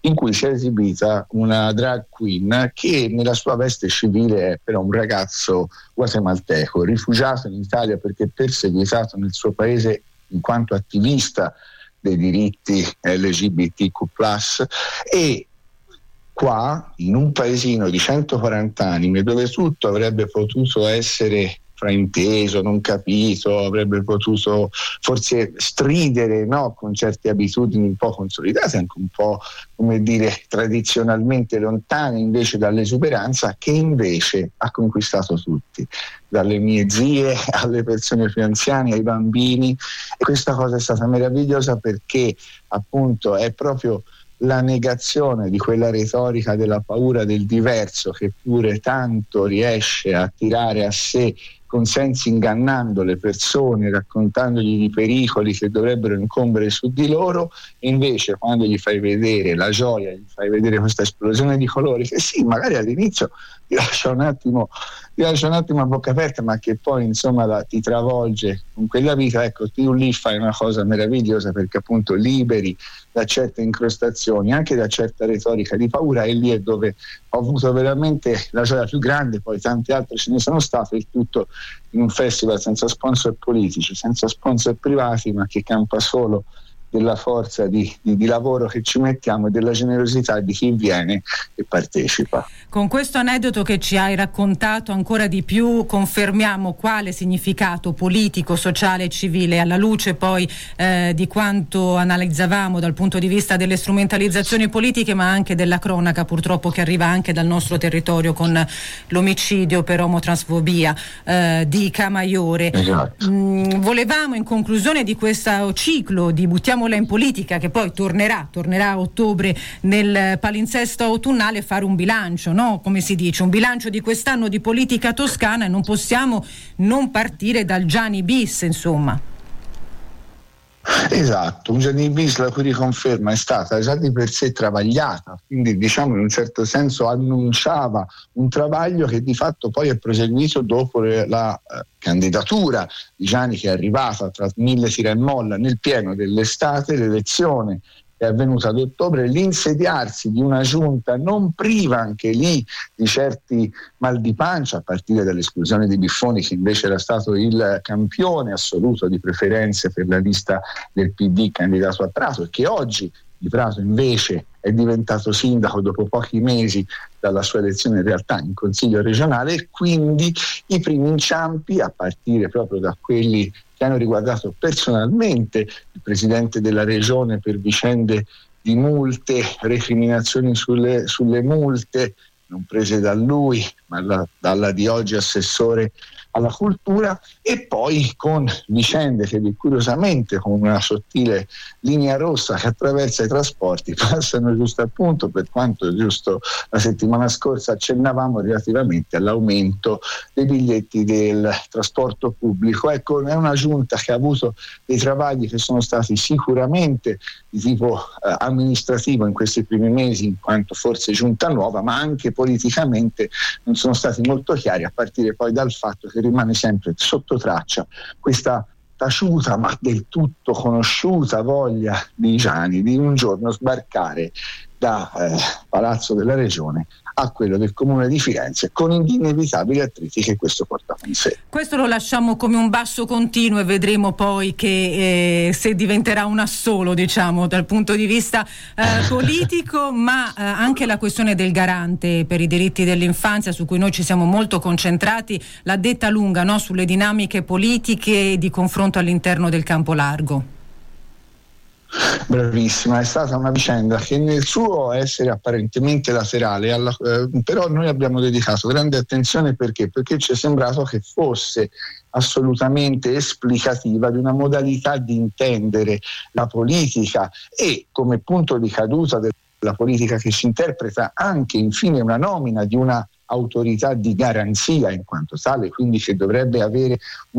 in cui si è esibita una drag queen che nella sua veste civile è però un ragazzo guatemalteco, rifugiato in Italia perché perseguitato nel suo paese in quanto attivista dei diritti LGBTQ+, e qua, in un paesino di 140 anime, dove tutto avrebbe potuto essere frainteso, non capito, avrebbe potuto forse stridere, no, con certe abitudini un po' consolidate, anche un po', come dire, tradizionalmente lontane invece dall'esuberanza, che invece ha conquistato tutti, dalle mie zie alle persone più anziane, ai bambini. E questa cosa è stata meravigliosa perché appunto è proprio la negazione di quella retorica della paura del diverso che pure tanto riesce a tirare a sé consensi, ingannando le persone, raccontandogli di pericoli che dovrebbero incombere su di loro, e invece quando gli fai vedere la gioia, gli fai vedere questa esplosione di colori che sì, magari all'inizio ti lascia un attimo a bocca aperta, ma che poi insomma ti travolge con quella vita, ecco, tu lì fai una cosa meravigliosa, perché appunto liberi da certe incrostazioni, anche da certa retorica di paura, e lì è dove ho avuto veramente la gioia più grande. Poi tante altre ce ne sono state, il tutto in un festival senza sponsor politici, senza sponsor privati, ma che campa solo della forza di lavoro che ci mettiamo e della generosità di chi viene e partecipa. Con questo aneddoto che ci hai raccontato ancora di più confermiamo quale significato politico, sociale e civile, alla luce poi di quanto analizzavamo dal punto di vista delle strumentalizzazioni politiche, ma anche della cronaca purtroppo che arriva anche dal nostro territorio con l'omicidio per omotransfobia di Camaiore. Esatto. Volevamo, in conclusione di questo ciclo di Buttiamola in politica, che poi tornerà a ottobre nel palinsesto autunnale, fare un bilancio, no? Come si dice, un bilancio di quest'anno di politica toscana, e non possiamo non partire dal Gianni bis, insomma. Esatto, un Gianni bis la cui riconferma è stata già di per sé travagliata, quindi diciamo in un certo senso annunciava un travaglio che di fatto poi è proseguito dopo la candidatura di Gianni, che è arrivata tra mille tira e molla nel pieno dell'estate, l'elezione è avvenuta ad ottobre, l'insediarsi di una giunta non priva anche lì di certi mal di pancia, a partire dall'esclusione di Biffoni, che invece era stato il campione assoluto di preferenze per la lista del PD candidato a Prato, e che oggi di Prato invece è diventato sindaco dopo pochi mesi dalla sua elezione in realtà in consiglio regionale. E quindi i primi inciampi, a partire proprio da quelli che hanno riguardato personalmente il presidente della regione per vicende di multe, recriminazioni sulle multe non prese da lui ma dalla di oggi assessore alla cultura, e poi con vicende che curiosamente, con una sottile linea rossa che attraversa i trasporti, passano giusto appunto, per quanto giusto la settimana scorsa accennavamo relativamente all'aumento dei biglietti del trasporto pubblico. Ecco, è una giunta che ha avuto dei travagli che sono stati sicuramente di tipo amministrativo in questi primi mesi, in quanto forse giunta nuova, ma anche politicamente non sono stati molto chiari, a partire poi dal fatto che rimane sempre sotto traccia questa taciuta ma del tutto conosciuta voglia di Gianni di un giorno sbarcare da Palazzo della Regione a quello del Comune di Firenze, con gli inevitabili attriti che questo porta con sé. Questo lo lasciamo come un basso continuo e vedremo poi che se diventerà un assolo, diciamo, dal punto di vista politico, ma anche la questione del garante per i diritti dell'infanzia, su cui noi ci siamo molto concentrati, l'ha detta lunga, no? Sulle dinamiche politiche di confronto all'interno del campo largo. Bravissima, è stata una vicenda che nel suo essere apparentemente laterale però noi abbiamo dedicato grande attenzione perché ci è sembrato che fosse assolutamente esplicativa di una modalità di intendere la politica, e come punto di caduta della politica che si interpreta anche infine una nomina di una autorità di garanzia in quanto tale, quindi che dovrebbe avere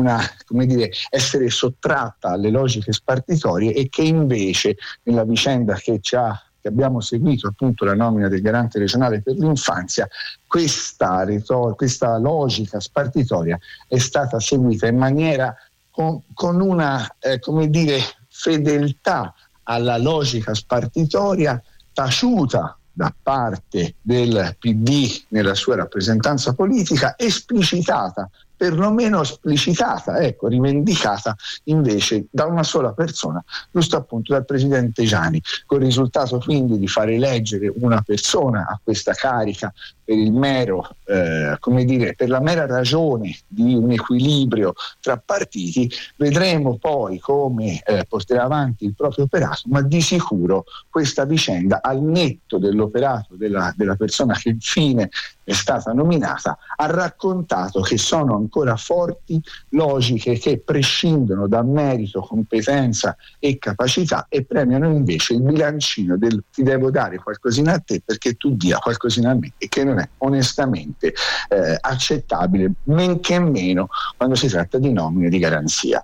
essere sottratta alle logiche spartitorie, e che invece nella vicenda che abbiamo seguito, appunto la nomina del garante regionale per l'infanzia, questa logica spartitoria è stata seguita in maniera con una fedeltà alla logica spartitoria taciuta da parte del PD nella sua rappresentanza politica, esplicitata, perlomeno esplicitata, rivendicata invece da una sola persona, giusto appunto dal presidente Giani, col risultato quindi di far eleggere una persona a questa carica per il mero, per la mera ragione di un equilibrio tra partiti. Vedremo poi come porterà avanti il proprio operato, ma di sicuro questa vicenda, al netto dell'operato della persona che infine è stata nominata, ha raccontato che sono ancora forti logiche che prescindono da merito, competenza e capacità e premiano invece il bilancino del ti devo dare qualcosina a te perché tu dia qualcosina a me, e che non è onestamente accettabile, men che meno quando si tratta di nomine di garanzia.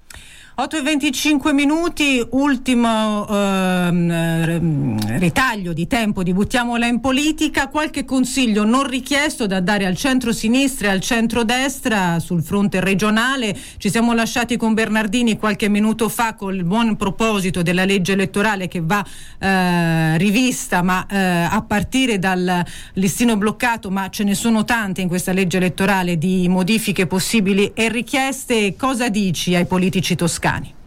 8:25, ultimo ritaglio di tempo di Buttiamola in politica. Qualche consiglio non richiesto da dare al centro-sinistra e al centro-destra sul fronte regionale. Ci siamo lasciati con Bernardini qualche minuto fa con il buon proposito della legge elettorale che va rivista, ma a partire dal listino bloccato, ma ce ne sono tante in questa legge elettorale di modifiche possibili e richieste. Cosa dici ai politici toscani?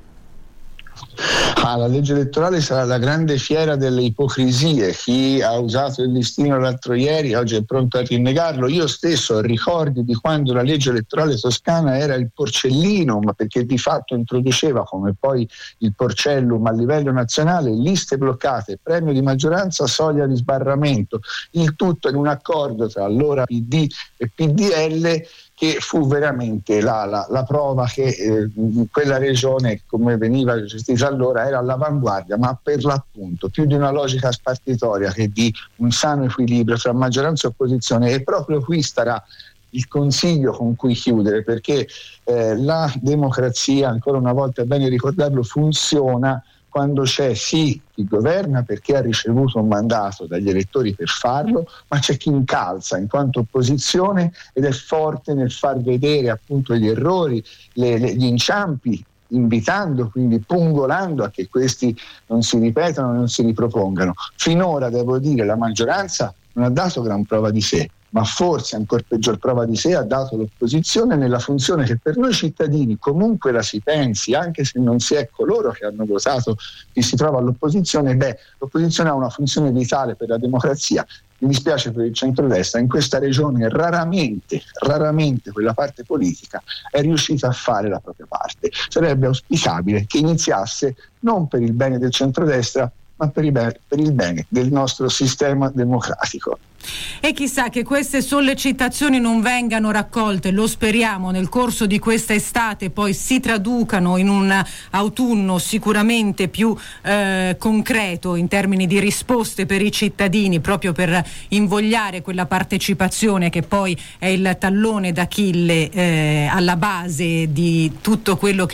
La legge elettorale sarà la grande fiera delle ipocrisie. Chi ha usato il listino l'altro ieri oggi è pronto a rinnegarlo. Io stesso ho ricordi di quando la legge elettorale toscana era il porcellino, ma perché di fatto introduceva, come poi il porcellum a livello nazionale, liste bloccate, premio di maggioranza, soglia di sbarramento, il tutto in un accordo tra allora PD e PDL, che fu veramente la prova che quella regione, come veniva gestita allora, era all'avanguardia, ma per l'appunto più di una logica spartitoria che di un sano equilibrio tra maggioranza e opposizione. E proprio qui starà il consiglio con cui chiudere, perché la democrazia, ancora una volta è bene ricordarlo, funziona quando c'è sì chi governa perché ha ricevuto un mandato dagli elettori per farlo, ma c'è chi incalza in quanto opposizione ed è forte nel far vedere appunto gli errori, gli inciampi, invitando, quindi pungolando a che questi non si ripetano, non si ripropongano. Finora, devo dire, la maggioranza non ha dato gran prova di sé, ma forse ancora peggior prova di sé ha dato l'opposizione nella funzione che per noi cittadini, comunque la si pensi, anche se non si è coloro che hanno votato chi si trova all'opposizione, l'opposizione ha una funzione vitale per la democrazia. Mi dispiace per il centrodestra, in questa regione raramente quella parte politica è riuscita a fare la propria parte. Sarebbe auspicabile che iniziasse non per il bene del centrodestra, ma per il bene del nostro sistema democratico. E chissà che queste sollecitazioni non vengano raccolte, lo speriamo, nel corso di questa estate, poi si traducano in un autunno sicuramente più concreto in termini di risposte per i cittadini, proprio per invogliare quella partecipazione che poi è il tallone d'Achille alla base di tutto quello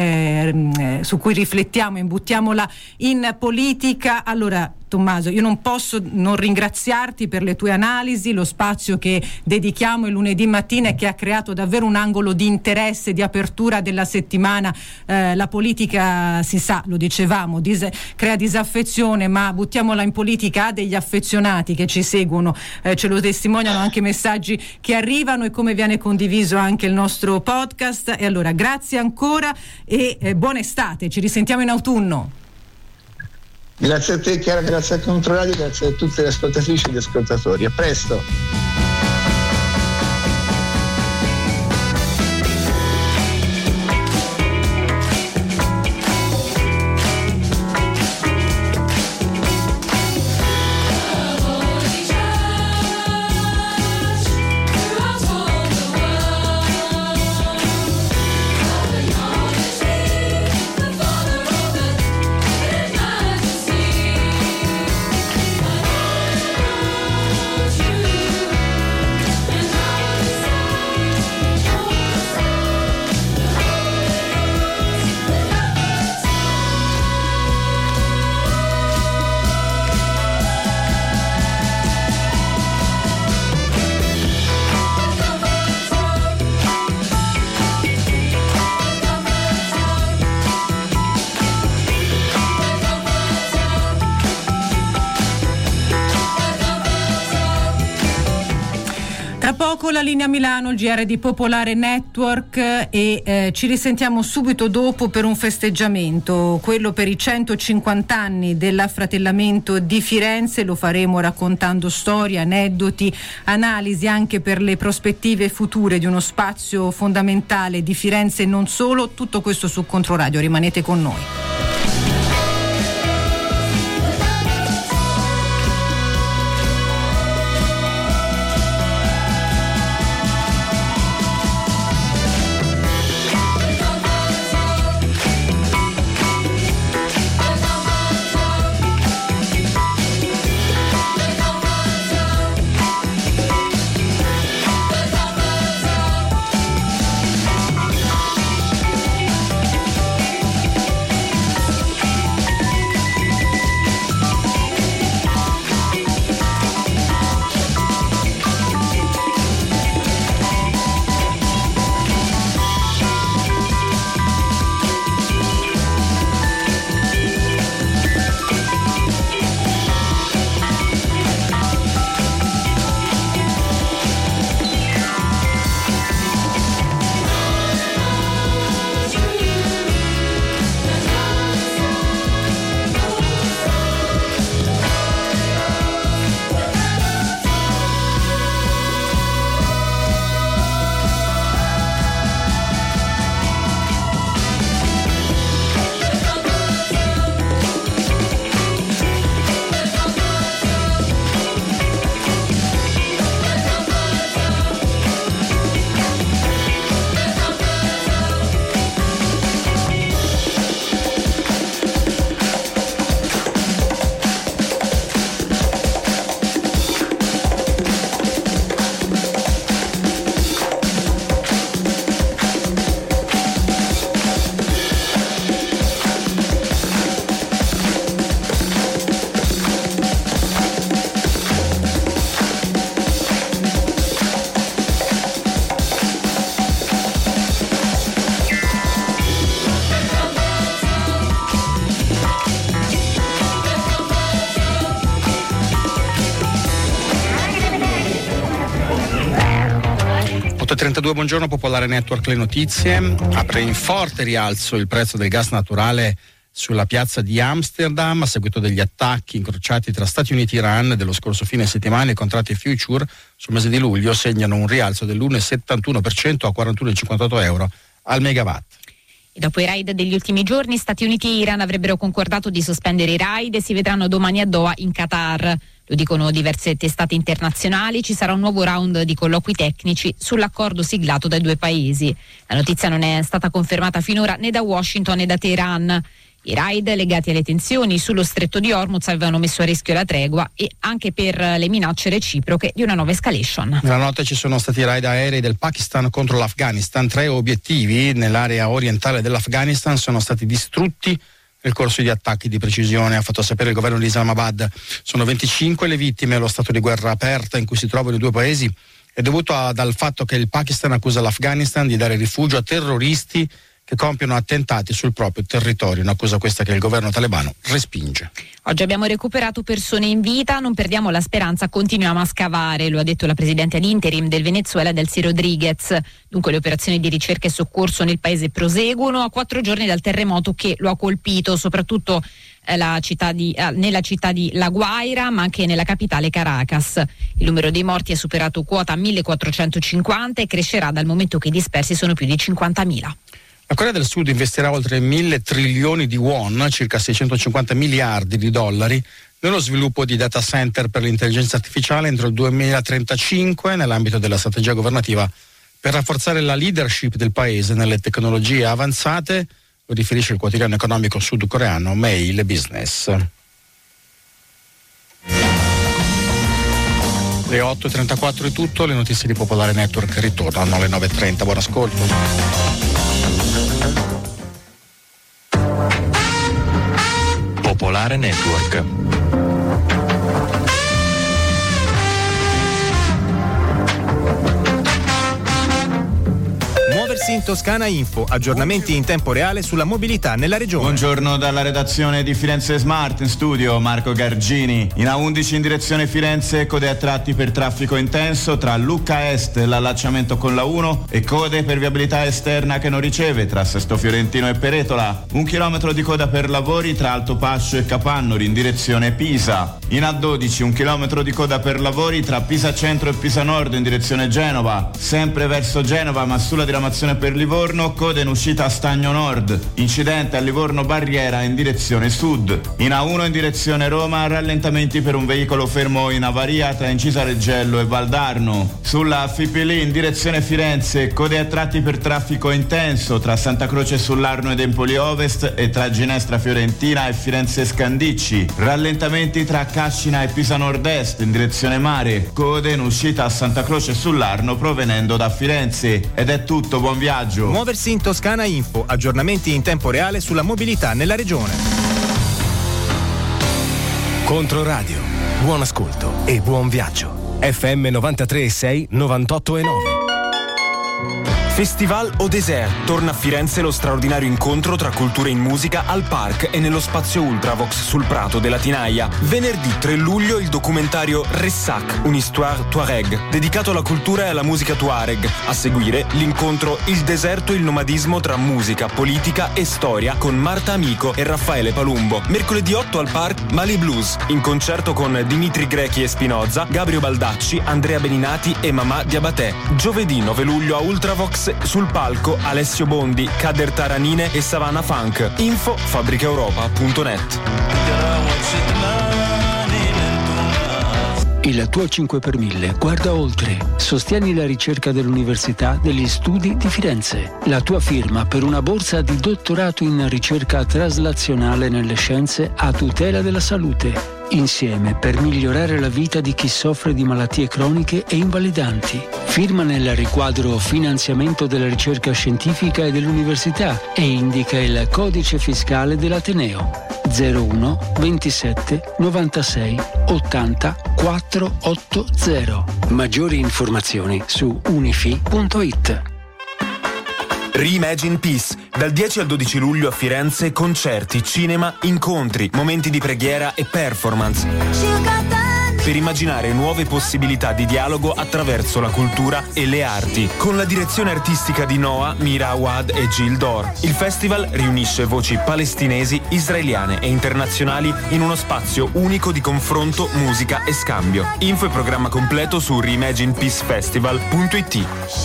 che su cui riflettiamo in Buttiamola in politica. Allora, Tommaso, io non posso non ringraziarti per le tue analisi, lo spazio che dedichiamo il lunedì mattina e che ha creato davvero un angolo di interesse, di apertura della settimana. La politica, si sa, lo dicevamo, crea disaffezione, ma Buttiamola in politica ha degli affezionati che ci seguono, ce lo testimoniano anche messaggi che arrivano e come viene condiviso anche il nostro podcast. E allora grazie ancora e buona estate, ci risentiamo in autunno. Grazie a te Chiara, grazie al Controradio, grazie a tutte le ascoltatrici e gli ascoltatori. A presto. Tra poco la linea Milano, il GR di Popolare Network e ci risentiamo subito dopo per un festeggiamento, quello per i 150 anni dell'affratellamento di Firenze. Lo faremo raccontando storie, aneddoti, analisi anche per le prospettive future di uno spazio fondamentale di Firenze e non solo. Tutto questo su Controradio, rimanete con noi. 8.32, buongiorno, Popolare Network, le notizie. Apre in forte rialzo il prezzo del gas naturale sulla piazza di Amsterdam a seguito degli attacchi incrociati tra Stati Uniti e Iran dello scorso fine settimana. I contratti future sul mese di luglio segnano un rialzo dell'1,71% a 41,58 euro al megawatt. E dopo i raid degli ultimi giorni, Stati Uniti e Iran avrebbero concordato di sospendere i raid e si vedranno domani a Doha in Qatar. Lo dicono diverse testate internazionali. Ci sarà un nuovo round di colloqui tecnici sull'accordo siglato dai due paesi. La notizia non è stata confermata finora né da Washington né da Teheran. I raid legati alle tensioni sullo stretto di Hormuz avevano messo a rischio la tregua e anche per le minacce reciproche di una nuova escalation. Nella notte ci sono stati raid aerei del Pakistan contro l'Afghanistan. 3 obiettivi nell'area orientale dell'Afghanistan sono stati distrutti nel corso di attacchi di precisione, ha fatto sapere il governo di Islamabad. Sono 25 le vittime. Lo stato di guerra aperta in cui si trovano i due paesi è dovuto dal fatto che il Pakistan accusa l'Afghanistan di dare rifugio a terroristi che compiono attentati sul proprio territorio, un'accusa questa che il governo talebano respinge. Oggi abbiamo recuperato persone in vita, non perdiamo la speranza, continuiamo a scavare, lo ha detto la presidente ad interim del Venezuela, Delcy Rodriguez. Dunque le operazioni di ricerca e soccorso nel paese proseguono a 4 giorni dal terremoto che lo ha colpito, soprattutto nella città di La Guaira, ma anche nella capitale Caracas. Il numero dei morti è superato quota 1450 e crescerà dal momento che i dispersi sono più di 50.000. La Corea del Sud investirà oltre 1.000 trilioni di won, circa 650 miliardi di dollari, nello sviluppo di data center per l'intelligenza artificiale entro il 2035 nell'ambito della strategia governativa per rafforzare la leadership del paese nelle tecnologie avanzate, lo riferisce il quotidiano economico sudcoreano Mail Business. Le 8.34 è tutto, le notizie di Popolare Network ritornano alle 9.30. Buon ascolto. Popolare Network. Muoversi in Toscana Info, aggiornamenti in tempo reale sulla mobilità nella regione. Buongiorno dalla redazione di Firenze Smart, in studio Marco Gargini. In A11 in direzione Firenze, code a tratti per traffico intenso tra Lucca Est, l'allacciamento con la 1 e code per viabilità esterna che non riceve tra Sesto Fiorentino e Peretola. 1 chilometro di coda per lavori tra Altopascio e Capannori in direzione Pisa. In A12 1 chilometro di coda per lavori tra Pisa Centro e Pisa Nord in direzione Genova. Sempre verso Genova ma sulla diramazione per Livorno, coda in uscita a Stagno Nord. Incidente a Livorno Barriera in direzione Sud. In A1 in direzione Roma, rallentamenti per un veicolo fermo in avaria tra Incisa Reggello e Valdarno. Sulla Fipili in direzione Firenze, code a tratti per traffico intenso tra Santa Croce sull'Arno ed Empoli Ovest e tra Ginestra Fiorentina e Firenze Scandicci. Rallentamenti tra Cascina e Pisa Nord-Est in direzione mare, code in uscita a Santa Croce sull'Arno provenendo da Firenze. Ed è tutto, buon viaggio. Muoversi in Toscana Info, aggiornamenti in tempo reale sulla mobilità nella regione. Controradio, buon ascolto e buon viaggio. FM 93.6, 98.9. Festival Au Désert. Torna a Firenze lo straordinario incontro tra culture in musica al Parc e nello spazio Ultravox sul Prato della Tinaia. Venerdì 3 luglio il documentario Ressac, un'histoire Tuareg, dedicato alla cultura e alla musica Tuareg. A seguire l'incontro Il deserto e il nomadismo tra musica, politica e storia con Marta Amico e Raffaele Palumbo. Mercoledì 8 al Parc Mali Blues, in concerto con Dimitri Grechi e Spinoza, Gabriel Baldacci, Andrea Beninati e Mamà Diabaté. Giovedì 9 luglio a Ultravox sul palco Alessio Bondi, Kader Taranine e Savannah Funk. Info fabbricaeuropa.net. Il tuo 5 per 1000 guarda oltre. Sostieni la ricerca dell'Università degli Studi di Firenze. La tua firma per una borsa di dottorato in ricerca traslazionale nelle scienze a tutela della salute. Insieme per migliorare la vita di chi soffre di malattie croniche e invalidanti. Firma nel riquadro finanziamento della ricerca scientifica e dell'università e indica il codice fiscale dell'Ateneo 01 27 96 80 480. Maggiori informazioni su unifi.it. Reimagine Peace. Dal 10 al 12 luglio a Firenze, concerti, cinema, incontri, momenti di preghiera e performance. Per immaginare nuove possibilità di dialogo attraverso la cultura e le arti. Con la direzione artistica di Noah, Mira Awad e Gil Dor. Il festival riunisce voci palestinesi, israeliane e internazionali in uno spazio unico di confronto, musica e scambio. Info e programma completo su reimaginepeacefestival.it.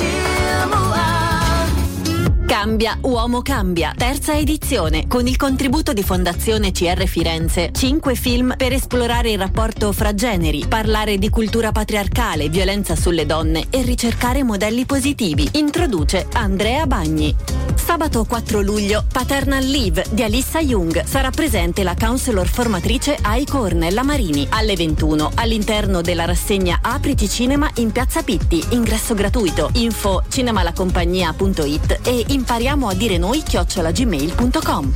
Cambia, uomo cambia, terza edizione, con il contributo di Fondazione CR Firenze. 5 film per esplorare il rapporto fra generi, parlare di cultura patriarcale, violenza sulle donne e ricercare modelli positivi. Introduce Andrea Bagni. Sabato 4 luglio, Paternal Leave di Alissa Jung. Sarà presente la counselor formatrice Aiko Ornella Marini alle 21 all'interno della rassegna Apriti Cinema in Piazza Pitti. Ingresso gratuito. Info cinemalacompagnia.it e impariamo a dire noi @gmail.com.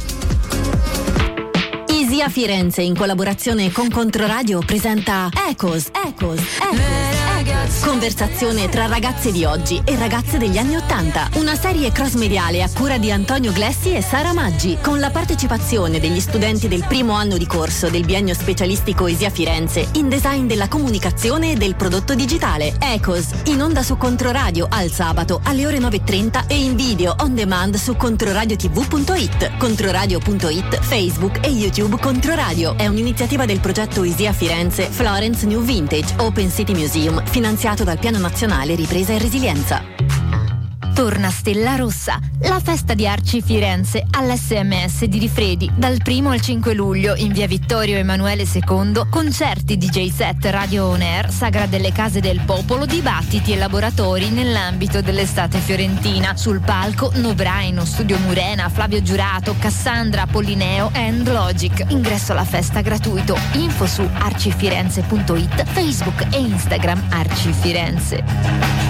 ISIA Firenze in collaborazione con Controradio presenta Ecos. Conversazione tra ragazze di oggi e ragazze degli anni '80. Una serie cross-mediale a cura di Antonio Glessi e Sara Maggi, con la partecipazione degli studenti del primo anno di corso del biennio specialistico ISIA Firenze in design della comunicazione e del prodotto digitale. Ecos, in onda su Controradio al sabato alle ore 9:30 e in video on demand su controradiotv.it, controradio.it, Facebook e YouTube Controradio. È un'iniziativa del progetto ISIA Firenze Florence New Vintage Open City Museum, finanziato dal Piano Nazionale Ripresa e Resilienza. Torna Stella Rossa, la festa di Arci Firenze all'SMS di Rifredi dal 1 al 5 luglio in via Vittorio Emanuele II, concerti DJ set Radio On Air, Sagra delle Case del Popolo, dibattiti e laboratori nell'ambito dell'estate fiorentina. Sul palco Nobraino, Studio Murena, Flavio Giurato, Cassandra, Pollineo and Logic. Ingresso alla festa gratuito. Info su arcifirenze.it, Facebook e Instagram Arci Firenze.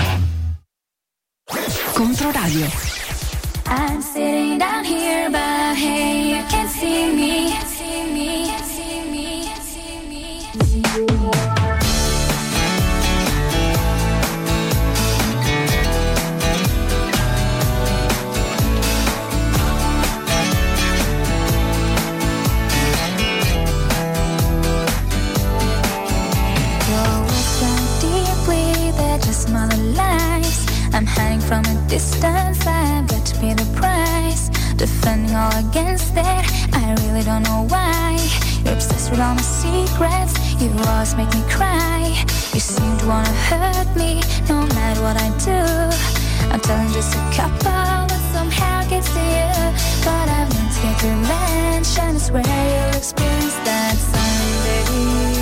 Controradio. I'm sitting down here, but hey, you can't see me. I'm hiding from a distance, I've got to pay the price. Defending all against it, I really don't know why. You're obsessed with all my secrets, you always make me cry. You seem to wanna hurt me, no matter what I do. I'm telling just a couple, but somehow it gets to you. But I've learned to get revenge, and I swear you'll experience that someday.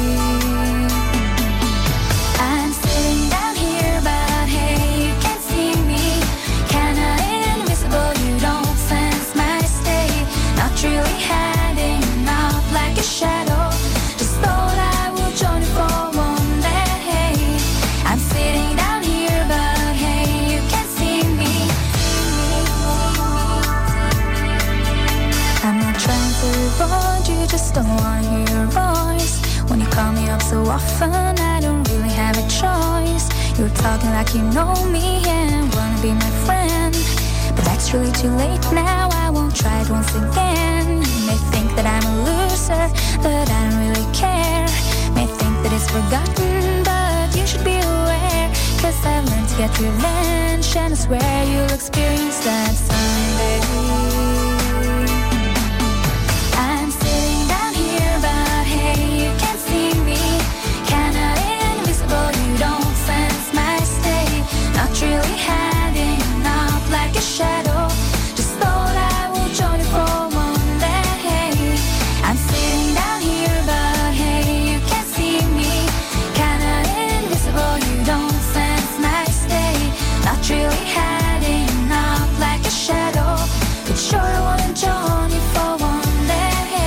I'm sitting down here, but hey, you can't see me. Kinda invisible, you don't sense my state. Not really hiding out like a shadow. Just thought I would join you for one day. I'm sitting down here, but hey, you can't see me. I'm not trying to avoid you, just don't wanna hear your voice. When you call me up so often, I don't really have a choice. You're talking like you know me and wanna be my friend, but that's really too late now, I won't try it once again. You may think that I'm a loser, but I don't really care. May think that it's forgotten, but you should be aware. Cause I've learned to get revenge, and I swear you'll experience that someday. I'm sitting down here, but hey, you can't see me. Kinda invisible, you don't sense my state. Not really hiding out like a shadow. Just thought I would join you for one day. I'm sitting down here, but hey, you can't see me. Kinda invisible, you don't sense my state. Not really hiding out like a shadow. But sure I wanna join you for one day.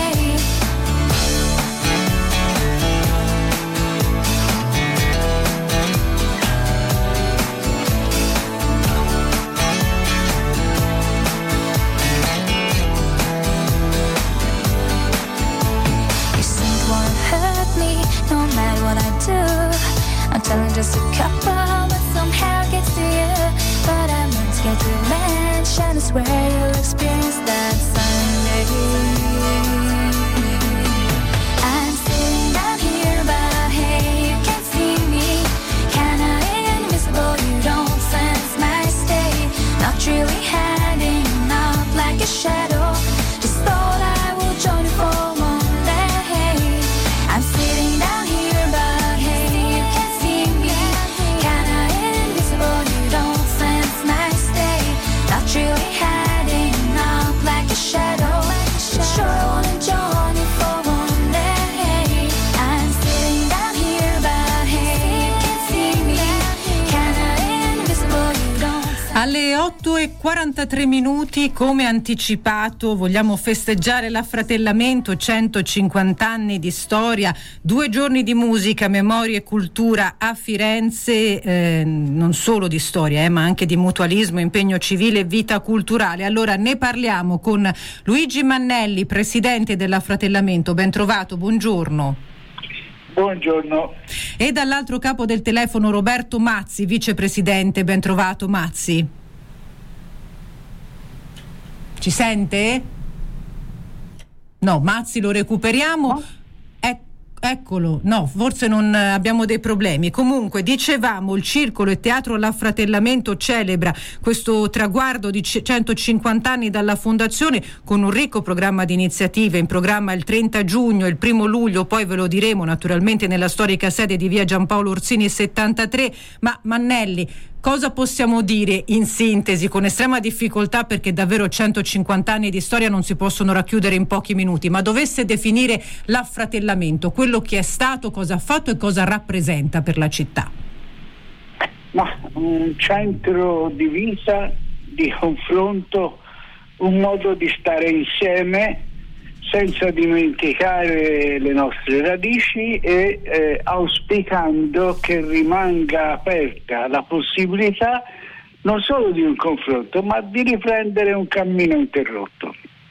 You seem to wanna hurt me, no matter what I do. I'm telling just a couple, but somehow it gets to you. But I'm learned to get revenge, and I swear you'll experience that someday. I'm sitting down here, but hey, you can't see me. Kinda invisible, you don't sense my state. Not really hiding out like a shadow. Just thought I would join you for one day. I'm sitting down here, but hey, you can't see me. Kinda invisible, you don't sense my state. Not really hiding out like a shadow. But sure I wanna join you for one day. I'm sitting down here, but hey, you can't see me. Kinda invisible, you don't. Alle 8:43, come anticipato, vogliamo festeggiare l'affratellamento, 150 anni di storia, 2 giorni di musica, memoria e cultura a Firenze, non solo di storia, ma anche di mutualismo, impegno civile e vita culturale. Allora ne parliamo con Luigi Mannelli, presidente dell'affratellamento. Ben trovato, buongiorno. Buongiorno. E dall'altro capo del telefono Roberto Mazzi, vicepresidente. Ben trovato, Mazzi. Ci sente? No, Mazzi lo recuperiamo. No? Eccolo, no, forse non abbiamo dei problemi. Comunque, dicevamo, il Circolo e Teatro all'Affratellamento celebra questo traguardo di 150 anni dalla fondazione con un ricco programma di iniziative. In programma il 30 giugno, il 1 luglio, poi ve lo diremo naturalmente nella storica sede di via Giampaolo Orsini 73. Ma Mannelli, cosa possiamo dire in sintesi, con estrema difficoltà, perché davvero 150 anni di storia non si possono racchiudere in pochi minuti, ma dovesse definire l'affratellamento, quello che è stato, cosa ha fatto e cosa rappresenta per la città? Ma un centro di vita, di confronto, un modo di stare insieme senza dimenticare le nostre radici e auspicando che rimanga aperta la possibilità non solo di un confronto, ma di riprendere un cammino interrotto.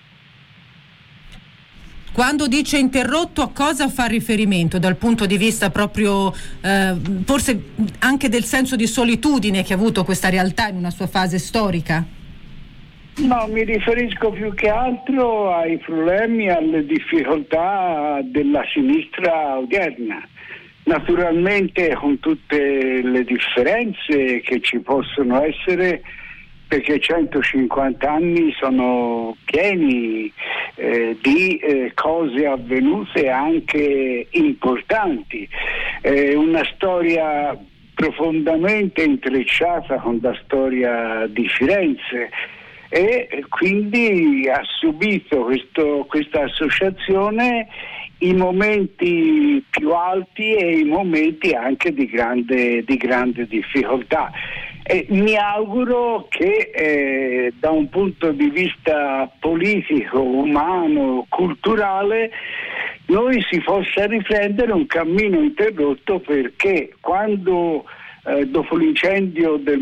Quando dice interrotto, a cosa fa riferimento dal punto di vista proprio forse anche del senso di solitudine che ha avuto questa realtà in una sua fase storica? No, mi riferisco più che altro ai problemi, alle difficoltà della sinistra odierna, Naturalmente con tutte le differenze che ci possono essere, perché 150 anni sono pieni di cose avvenute anche importanti, una storia profondamente intrecciata con la storia di Firenze, e quindi ha subito questa associazione i momenti più alti e i momenti anche di grande difficoltà. E mi auguro che da un punto di vista politico, umano, culturale, noi si possa riprendere un cammino interrotto, perché quando dopo l'incendio del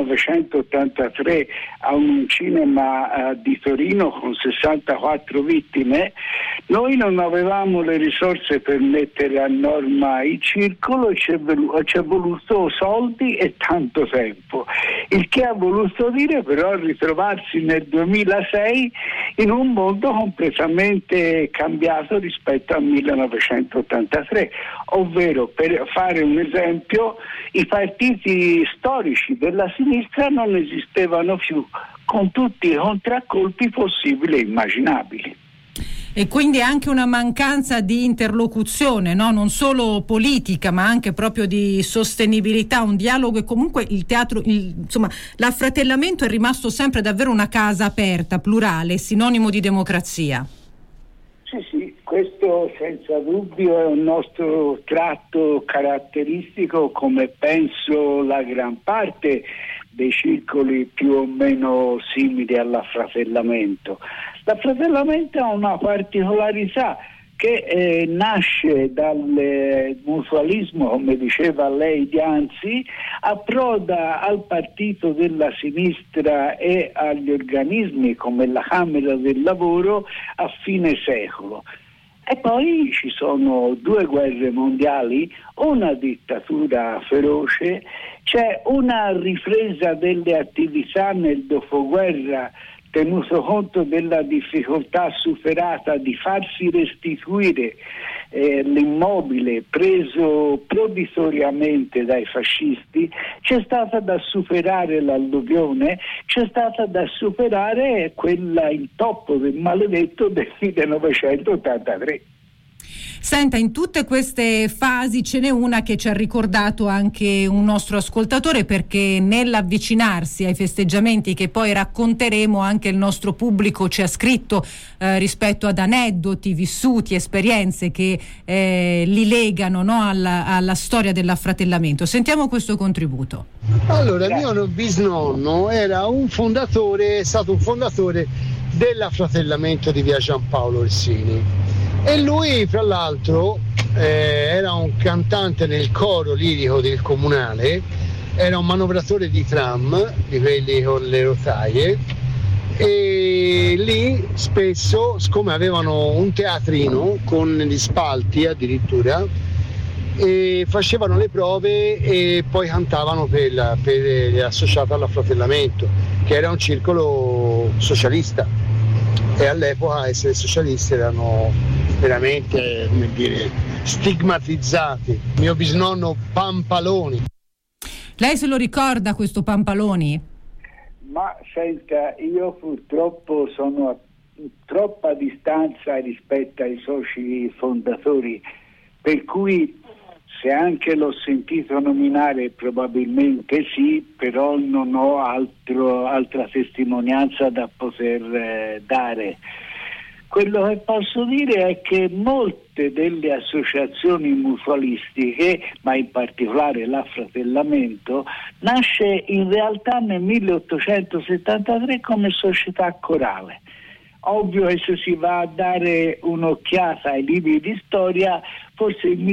1983 a un cinema di Torino con 64 vittime, noi non avevamo le risorse per mettere a norma il circolo, e ci è voluto soldi e tanto tempo, il che ha voluto dire però ritrovarsi nel 2006 in un mondo completamente cambiato rispetto al 1983, ovvero, per fare un esempio, i partiti storici della sinistra non esistevano più, con tutti i contraccolpi possibili e immaginabili. E quindi anche una mancanza di interlocuzione, no? Non solo politica, ma anche proprio di sostenibilità, un dialogo, e comunque il teatro, insomma, l'affratellamento è rimasto sempre davvero una casa aperta, plurale, sinonimo di democrazia. Sì, questo senza dubbio è un nostro tratto caratteristico, come penso la gran parte dei circoli più o meno simili all'affratellamento. L'affratellamento ha una particolarità che nasce dal mutualismo, come diceva lei dianzi, approda al partito della sinistra e agli organismi come la Camera del Lavoro a fine secolo. E poi ci sono 2 guerre mondiali, una dittatura feroce, c'è una ripresa delle attività nel dopoguerra, tenuto conto della difficoltà superata di farsi restituire l'immobile preso provvisoriamente dai fascisti. C'è stata da superare l'alluvione, c'è stata da superare quella intoppo del maledetto del 1983. Senta, in tutte queste fasi ce n'è una che ci ha ricordato anche un nostro ascoltatore, perché nell'avvicinarsi ai festeggiamenti che poi racconteremo, anche il nostro pubblico ci ha scritto rispetto ad aneddoti, vissuti, esperienze che li legano, no, alla storia dell'affratellamento. Sentiamo questo contributo. Allora, mio bisnonno era è stato un fondatore dell'affratellamento di via Giampaolo Orsini. E lui, fra l'altro, era un cantante nel coro lirico del comunale, era un manovratore di tram, di quelli con le rotaie, e lì spesso, siccome avevano un teatrino con gli spalti addirittura, e facevano le prove e poi cantavano per associato all'affratellamento, che era un circolo socialista, e all'epoca essere socialisti erano veramente, come dire, stigmatizzati. Mio bisnonno Pampaloni. Lei se lo ricorda questo Pampaloni? Ma senta, io purtroppo sono a troppa distanza rispetto ai soci fondatori, per cui se anche l'ho sentito nominare probabilmente sì, però non ho altra testimonianza da poter dare. Quello che posso dire è che molte delle associazioni mutualistiche, ma in particolare l'affratellamento, nasce in realtà nel 1873 come società corale. Ovvio che se si va a dare un'occhiata ai libri di storia, forse il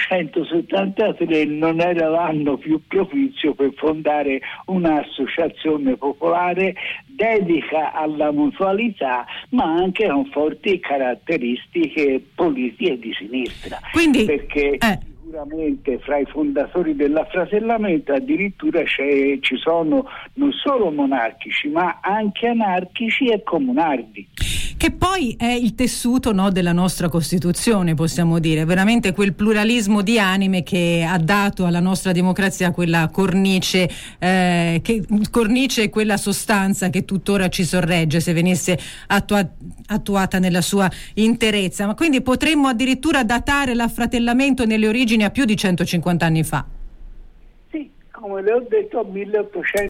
1873 non era l'anno più propizio per fondare un'associazione popolare dedica alla mutualità, ma anche con forti caratteristiche politiche di sinistra. Quindi, perché sicuramente fra i fondatori dell'affratellamento addirittura ci sono non solo monarchici, ma anche anarchici e comunardi. che poi è il tessuto, no, della nostra Costituzione, possiamo dire, veramente quel pluralismo di anime che ha dato alla nostra democrazia quella cornice e quella sostanza che tuttora ci sorregge se venisse attuata nella sua interezza. Ma quindi potremmo addirittura datare l'affratellamento nelle origini a più di 150 anni fa. Sì, come le ho detto, a 1800.